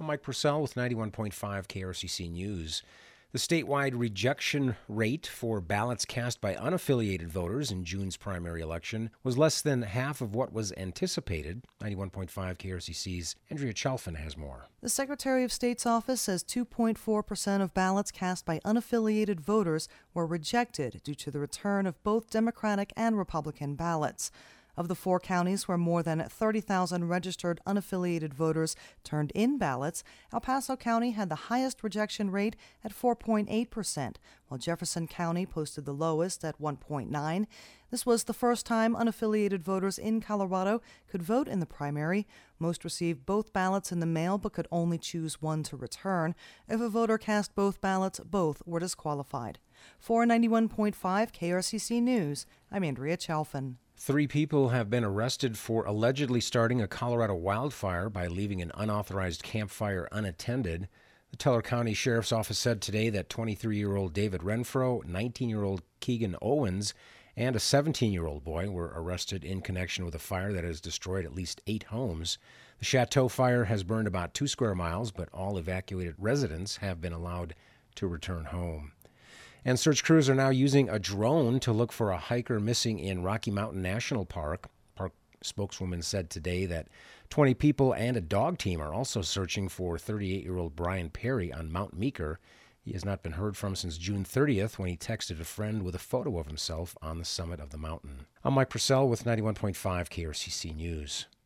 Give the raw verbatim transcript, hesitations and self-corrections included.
I'm Mike Purcell with ninety-one point five K R C C News. The statewide rejection rate for ballots cast by unaffiliated voters in June's primary election was less than half of what was anticipated. ninety-one point five K R C C's Andrea Chalfin has more. The Secretary of State's office says two point four percent of ballots cast by unaffiliated voters were rejected due to the return of both Democratic and Republican ballots. Of the four counties where more than thirty thousand registered unaffiliated voters turned in ballots, El Paso County had the highest rejection rate at four point eight percent, while Jefferson County posted the lowest at one point nine. This was the first time unaffiliated voters in Colorado could vote in the primary. Most received both ballots in the mail but could only choose one to return. If a voter cast both ballots, both were disqualified. For ninety-one point five K R C C News, I'm Andrea Chalfin. Three people have been arrested for allegedly starting a Colorado wildfire by leaving an unauthorized campfire unattended. The Teller County Sheriff's Office said today that twenty-three-year-old David Renfro, nineteen-year-old Keegan Owens, and a seventeen-year-old boy were arrested in connection with a fire that has destroyed at least eight homes. The Chateau fire has burned about two square miles, but all evacuated residents have been allowed to return home. And search crews are now using a drone to look for a hiker missing in Rocky Mountain National Park. Park spokeswoman said today that twenty people and a dog team are also searching for thirty-eight-year-old Brian Perry on Mount Meeker. He has not been heard from since June thirtieth when he texted a friend with a photo of himself on the summit of the mountain. I'm Mike Purcell with ninety-one point five K R C C News.